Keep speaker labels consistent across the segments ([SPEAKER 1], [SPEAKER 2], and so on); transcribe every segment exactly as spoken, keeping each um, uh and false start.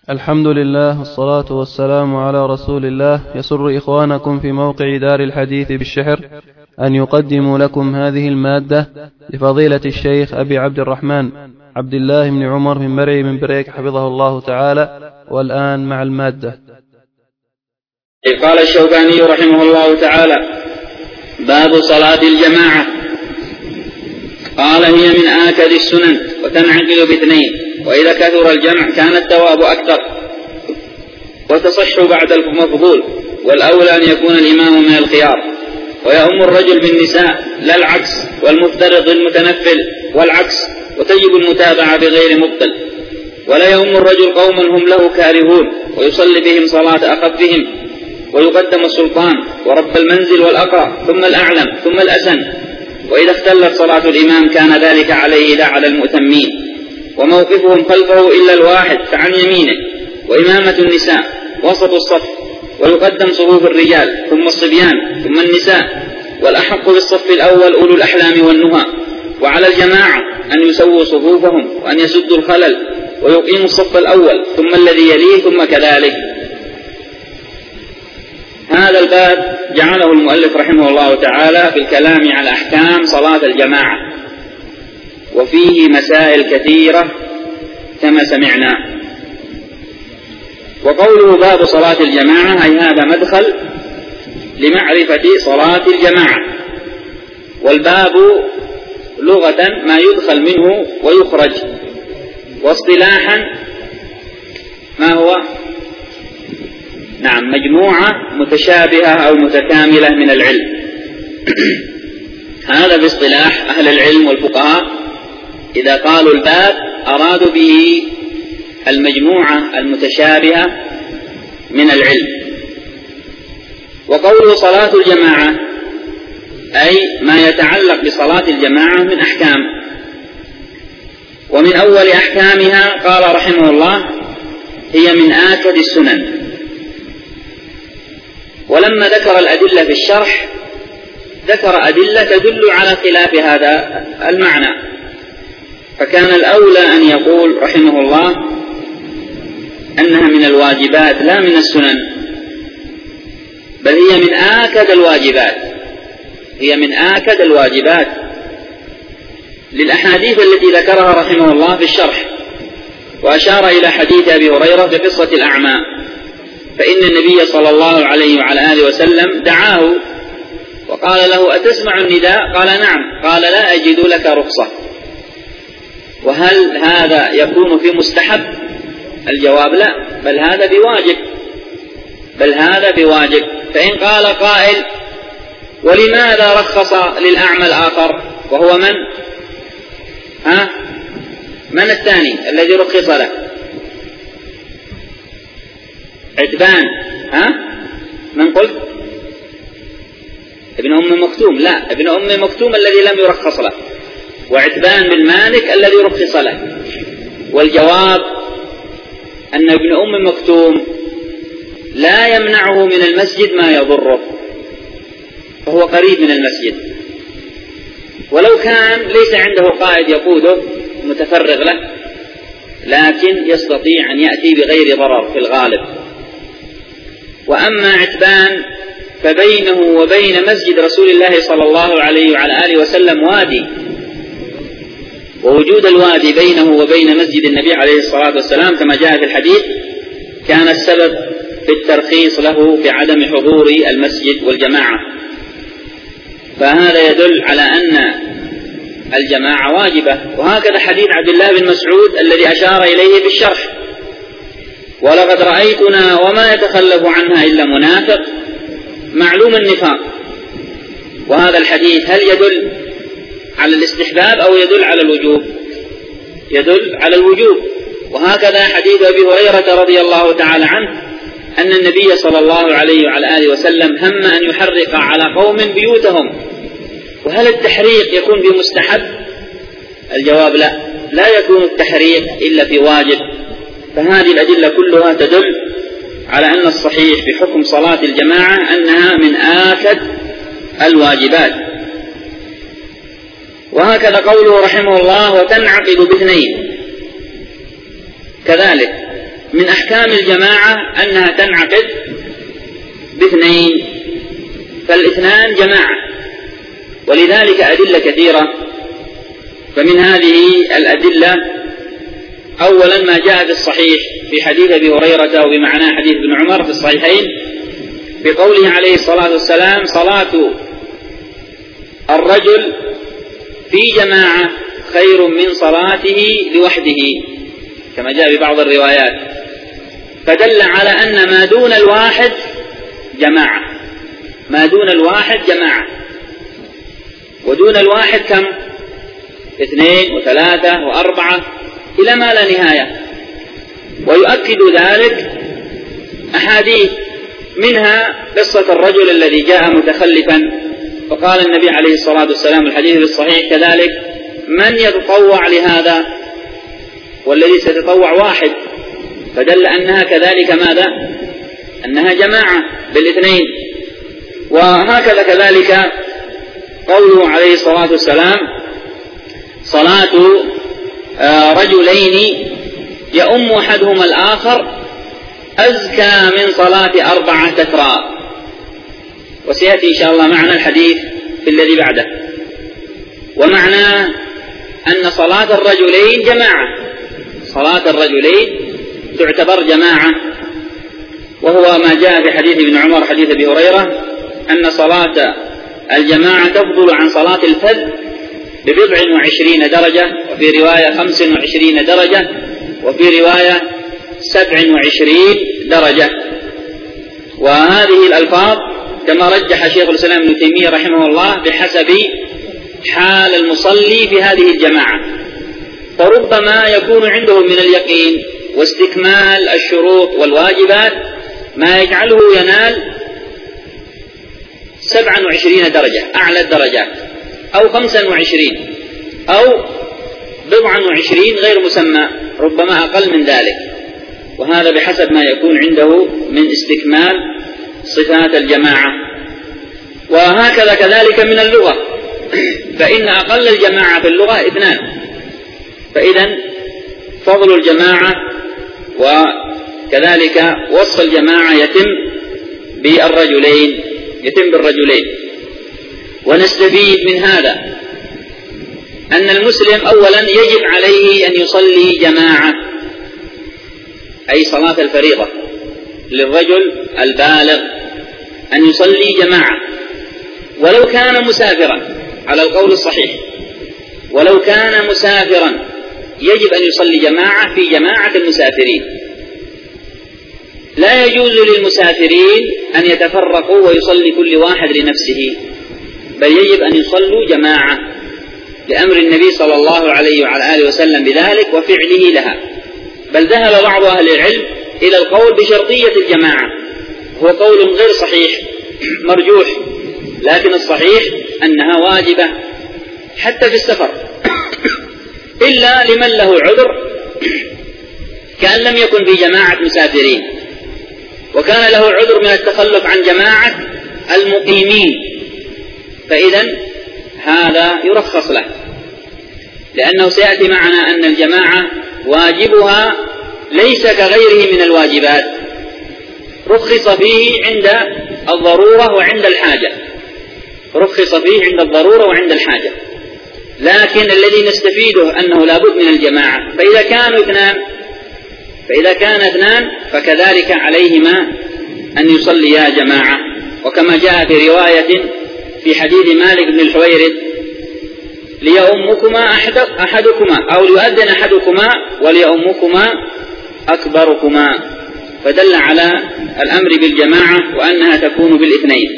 [SPEAKER 1] الحمد لله والصلاة والسلام على رسول الله. يسر إخوانكم في موقع دار الحديث بالشحر أن يقدموا لكم هذه المادة لفضيلة الشيخ أبي عبد الرحمن عبد الله بن عمر بن مرعي من بريك حفظه الله تعالى. والآن مع المادة.
[SPEAKER 2] قال الشوكاني رحمه الله تعالى: باب صلاة الجماعة. قال: هي من آكد السنن وتنعقد باثنين، وإذا كثر الجمع كان الثواب أكثر وتصح بعد المفضول، والأولى أن يكون الإمام من الخيار ويؤم الرجل بالنساء لا العكس، والمفترض المتنفل والعكس، وتجب المتابعة بغير مبطل. ولا يؤم الرجل قوما هم له كارهون ويصلي بهم صلاة أخفهم، ويقدم السلطان ورب المنزل والأقرأ ثم الأعلم ثم الأسن. وإذا اختلت صلاة الإمام كان ذلك عليه لا على المؤتمين، وموقفهم خلفه إلا الواحد فعن يمينه. وإمامة النساء وسط الصف، ويقدم صفوف الرجال ثم الصبيان ثم النساء، والأحق بالصف الأول أولو الأحلام والنهى. وعلى الجماعة أن يسووا صفوفهم وأن يسدوا الخلل ويقيموا الصف الأول ثم الذي يليه ثم كذلك. هذا الباب جعله المؤلف رحمه الله تعالى في الكلام على أحكام صلاة الجماعة، وفيه مسائل كثيرة كما سمعنا. وقوله باب صلاة الجماعة أي هذا مدخل لمعرفة صلاة الجماعة. والباب لغة ما يدخل منه ويخرج، واصطلاحا ما هو؟ نعم، مجموعة متشابهة أو متكاملة من العلم. هذا باصطلاح أهل العلم والفقهاء، إذا قالوا الباب أرادوا به المجموعة المتشابهة من العلم. وقوله صلاة الجماعة أي ما يتعلق بصلاة الجماعة من أحكام. ومن أول أحكامها قال رحمه الله: هي من آكد السنن. ولما ذكر الأدلة في الشرح ذكر أدلة تدل على خلاف هذا المعنى، فكان الأولى أن يقول رحمه الله أنها من الواجبات لا من السنن، بل هي من آكد الواجبات، هي من آكد الواجبات للأحاديث التي ذكرها رحمه الله في الشرح. وأشار إلى حديث أبي هريرة في قصة الأعمى، فإن النبي صلى الله عليه وعلى آله وسلم دعاه وقال له: أتسمع النداء؟ قال: نعم. قال: لا أجد لك رخصة. وهل هذا يكون في مستحب؟ الجواب: لا، بل هذا بواجب، بل هذا بواجب. فإن قال قائل: ولماذا رخص للأعمى الآخر وهو من؟ ها؟ من الثاني الذي رخص له؟ عتبان. ها؟ من قلت؟ ابن أم مكتوم. لا، ابن أم مكتوم الذي لم يرخص له، وعتبان بن مالك الذي رخص له. والجواب أن ابن أم مكتوم لا يمنعه من المسجد ما يضره، فهو قريب من المسجد، ولو كان ليس عنده قائد يقوده متفرغ له، لكن يستطيع أن يأتي بغير ضرر في الغالب. وأما عتبان فبينه وبين مسجد رسول الله صلى الله عليه وعلى آله وسلم وادي، ووجود الوادي بينه وبين مسجد النبي عليه الصلاة والسلام كما جاء في الحديث كان السبب في الترخيص له في عدم حضور المسجد والجماعة. فهذا يدل على أن الجماعة واجبة. وهكذا حديث عبد الله بن مسعود الذي أشار إليه في الشرح: ولقد رأيتنا وما يتخلف عنها إلا منافق معلوم النفاق. وهذا الحديث هل يدل على الاستحباب أو يدل على الوجوب؟ يدل على الوجوب. وهكذا حديث أبي هريرة رضي الله تعالى عنه أن النبي صلى الله عليه وعلى آله وسلم هم أن يحرق على قوم بيوتهم. وهل التحريق يكون بمستحب؟ الجواب: لا، لا يكون التحريق إلا في واجب. فهذه الأدلة كلها تدل على أن الصحيح في حكم صلاة الجماعة أنها من آكد الواجبات. وهكذا قوله رحمه الله: وتنعقد باثنين، كذلك من أحكام الجماعة أنها تنعقد باثنين، فالاثنان جماعة، ولذلك أدلة كثيرة. فمن هذه الأدلة أولا ما جاء في الصحيح في حديث أبي هريرة وبمعنى حديث ابن عمر في الصحيحين بقوله عليه الصلاة والسلام: صلاة الرجل في جماعة خير من صلاته لوحده، كما جاء ببعض الروايات، فدل على أن ما دون الواحد جماعة، ما دون الواحد جماعة، ودون الواحد كم؟ اثنين وثلاثة وأربعة إلى ما لا نهاية. ويؤكد ذلك أحاديث، منها قصة الرجل الذي جاء متخلفا فقال النبي عليه الصلاة والسلام الحديث الصحيح كذلك: من يتطوع لهذا؟ والذي سيتطوع واحد، فدل أنها كذلك ماذا؟ أنها جماعة بالاثنين. وهكذا كذلك قوله عليه الصلاة والسلام: صلاة رجلين يؤم أحدهما الآخر أزكى من صلاة أربعة تكرار. وسيأتي إن شاء الله معنا الحديث في الذي بعده. ومعناه أن صلاة الرجلين جماعة، صلاة الرجلين تعتبر جماعة، وهو ما جاء في حديث ابن عمر حديث أبي هريرة أن صلاة الجماعة تفضل عن صلاة الفذ ببضع وعشرين درجة، وفي رواية خمس وعشرين درجة، وفي رواية سبع وعشرين درجة. وهذه الألفاظ كما رجح شيخ الإسلام ابن تيمية رحمه الله بحسب حال المصلي في هذه الجماعة، فربما يكون عنده من اليقين واستكمال الشروط والواجبات ما يجعله ينال سبعا وعشرين درجة أعلى الدرجات، أو خمسا وعشرين، أو بضعا وعشرين غير مسمى، ربما أقل من ذلك، وهذا بحسب ما يكون عنده من استكمال صفات الجماعة. وهكذا كذلك من اللغة، فإن أقل الجماعة في اللغة اثنان، فإذا فضل الجماعة وكذلك وصف الجماعة يتم بالرجلين، يتم بالرجلين. ونستفيد من هذا أن المسلم أولا يجب عليه أن يصلي جماعة، أي صلاة الفريضة للرجل البالغ أن يصلي جماعة، ولو كان مسافرا على القول الصحيح، ولو كان مسافرا يجب أن يصلي جماعة في جماعة المسافرين. لا يجوز للمسافرين أن يتفرقوا ويصلي كل واحد لنفسه، بل يجب أن يصلوا جماعة لأمر النبي صلى الله عليه وعلى آله وسلم بذلك وفعله لها. بل ذهب بعض أهل العلم إلى القول بشرطية الجماعة، هو قول غير صحيح مرجوح، لكن الصحيح أنها واجبة حتى في السفر، إلا لمن له عذر كأن لم يكن في جماعة مسافرين، وكان له عذر من التخلف عن جماعة المقيمين، فإذا هذا يرخص له، لأنه سيأتي معنا أن الجماعة واجبها ليس كغيره من الواجبات، رخص فيه عند الضرورة وعند الحاجة، رخص فيه عند الضرورة وعند الحاجة، لكن الذي نستفيده أنه لا بد من الجماعة. فإذا كانوا اثنان فإذا كان اثنان فكذلك عليهما أن يصليا جماعة، وكما جاء في رواية في حديث مالك بن الحويرث: ليؤمكما أحد أحدكما أو ليؤذن أحدكما وليؤمكما أكبركما، فدل على الأمر بالجماعة وأنها تكون بالاثنين.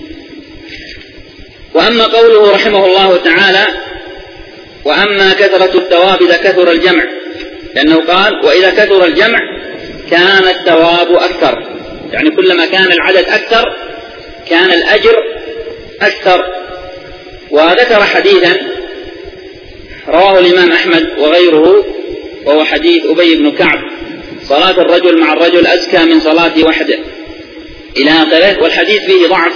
[SPEAKER 2] وأما قوله رحمه الله تعالى: وأما كثرة الثواب إذا كثر الجمع، لأنه قال: وإذا كثر الجمع كان الثواب أكثر، يعني كلما كان العدد أكثر كان الأجر أكثر. وذكر حديثا رواه الإمام أحمد وغيره، وهو حديث أبي بن كعب: صلاة الرجل مع الرجل أزكى من صلاة وحده، إلى آخره. والحديث فيه ضعف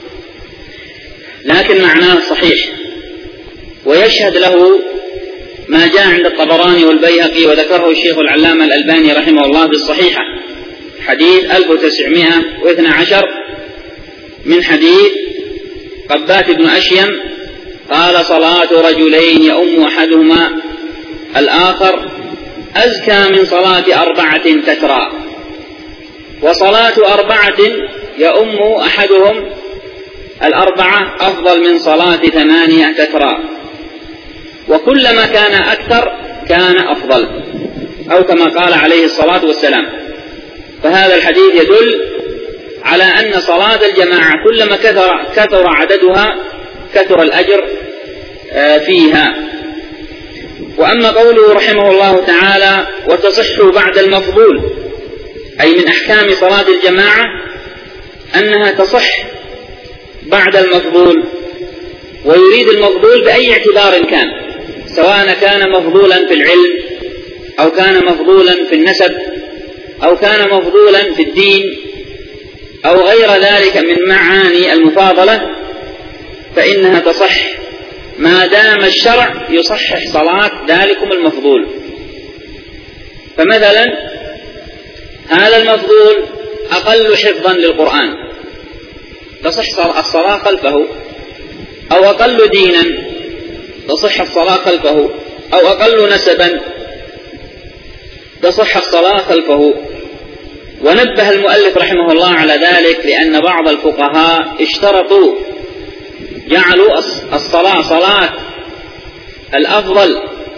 [SPEAKER 2] لكن معناه صحيح، ويشهد له ما جاء عند الطبراني والبيهقي وذكره الشيخ العلامة الألباني رحمه الله في الصحيحة، حديث ألف وتسعمائة واثني عشر من حديث قبات بن أشيم قال: صلاة رجلين يؤم أحدهما الآخر أزكى من صلاة أربعة تترى، وصلاة أربعة يؤم أحدهم الأربعة أفضل من صلاة ثمانية تترى، وكلما كان أكثر كان أفضل، أو كما قال عليه الصلاة والسلام. فهذا الحديث يدل على أن صلاة الجماعة كلما كثر, كثر عددها كثر الأجر فيها. وأما قوله رحمه الله تعالى: وتصح بعد المفضول، أي من أحكام صلاة الجماعة أنها تصح بعد المفضول، ويريد المفضول بأي اعتبار كان، سواء كان مفضولا في العلم أو كان مفضولا في النسب أو كان مفضولا في الدين أو غير ذلك من معاني المفاضلة، فإنها تصح ما دام الشرع يصحح صلاة ذلكم المفضول. فمثلا هذا المفضول أقل حفظا للقرآن تصح الصلاة خلفه، أو أقل دينا تصح الصلاة خلفه، أو أقل نسبا تصح الصلاة خلفه. ونبه المؤلف رحمه الله على ذلك لأن بعض الفقهاء اشترطوا جعلوا الصلاة صلاة الأفضل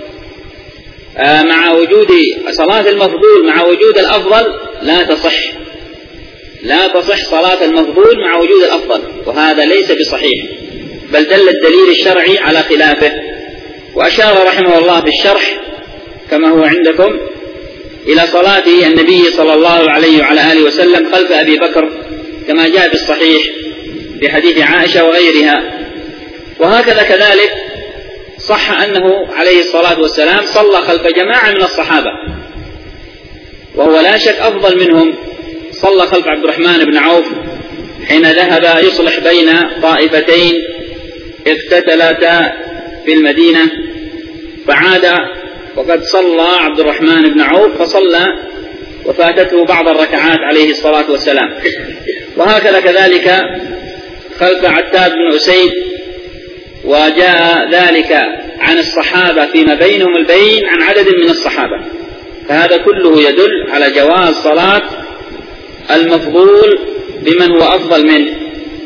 [SPEAKER 2] مع وجود صلاة المفضول مع وجود الأفضل لا تصح لا تصح صلاة المفضول مع وجود الأفضل، وهذا ليس بصحيح، بل دل الدليل الشرعي على خلافه. وأشار رحمه الله في الشرح كما هو عندكم إلى صلاة النبي صلى الله عليه وعلى آله وسلم خلف أبي بكر كما جاء في الصحيح في حديث عائشة وغيرها. وهكذا كذلك صح أنه عليه الصلاة والسلام صلى خلف جماعة من الصحابة، وهو لا شك أفضل منهم. صلى خلف عبد الرحمن بن عوف حين ذهب يصلح بين طائفتين اقتتلتا في المدينة، فعاد وقد صلى عبد الرحمن بن عوف فصلى وفاتته بعض الركعات عليه الصلاة والسلام. وهكذا كذلك خلف عتاب بن أسيد، وجاء ذلك عن الصحابة فيما بينهم البين عن عدد من الصحابة. فهذا كله يدل على جواز صلاة المفضول بمن هو أفضل منه.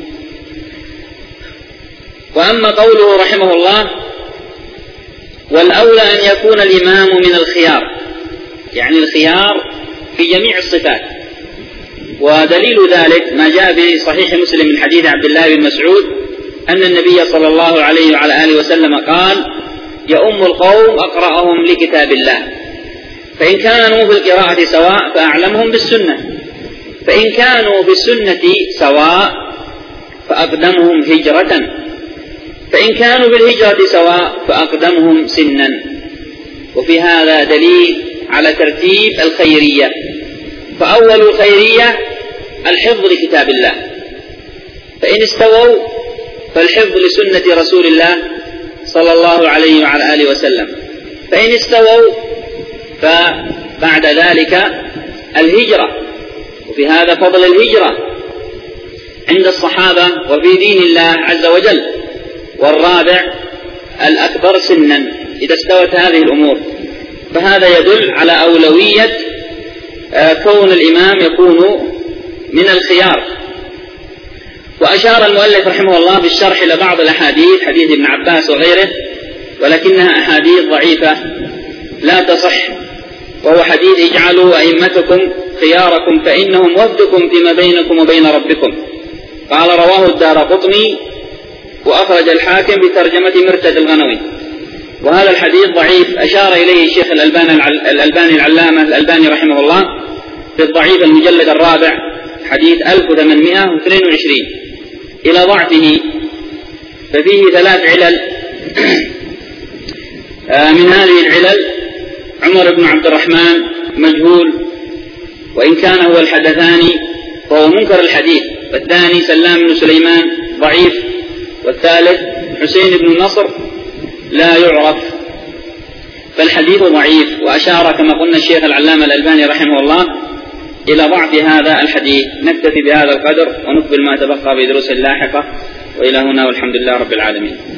[SPEAKER 2] وأما قوله رحمه الله: والأولى أن يكون الإمام من الخيار، يعني الخيار في جميع الصفات. ودليل ذلك ما جاء في صحيح مسلم من حديث عبد الله بن مسعود أن النبي صلى الله عليه وعلى آله وسلم قال: يؤم القوم أقرأهم لكتاب الله، فإن كانوا في القراءة سواء فأعلمهم بالسنة، فإن كانوا في السنة سواء فأقدمهم هجرة، فإن كانوا بالهجرة سواء فأقدمهم سنا. وفي هذا دليل على ترتيب الخيرية. فأول الخيرية الحفظ لكتاب الله، فإن استووا فالحفظ لسنة رسول الله صلى الله عليه وعلى آله وسلم، فإن استووا فبعد ذلك الهجرة، وفي هذا فضل الهجرة عند الصحابة وفي دين الله عز وجل. والرابع الأكبر سنا إذا استوت هذه الأمور. فهذا يدل على أولوية كون الإمام يكون من الخيار. وأشار المؤلف رحمه الله في الشرح إلى بعض الأحاديث، حديث ابن عباس وغيره، ولكنها أحاديث ضعيفة لا تصح، وهو حديث: اجعلوا أئمتكم خياركم فإنهم وفدكم فيما بينكم وبين ربكم. قال: رواه الدارقطني وأخرج الحاكم بترجمة مرتد الغنوي. وهذا الحديث ضعيف، أشار إليه الشيخ الألباني الألباني العلامة الألباني رحمه الله في الضعيف المجلد الرابع حديث ألف وثمانمائة واثنين وعشرين إلى ضعفه. ففيه ثلاث علل. من هذه العلل عمر بن عبد الرحمن مجهول، وإن كان هو الحدثاني فهو منكر الحديث. والثاني سلام بن سليمان ضعيف. والثالث حسين بن النصر لا يعرف. فالحديث ضعيف، وأشار كما قلنا الشيخ العلامة الألباني رحمه الله إلى ضعف هذا الحديث. نكتفي بهذا القدر ونقبل ما تبقى بدروس لاحقة، وإلى هنا والحمد لله رب العالمين.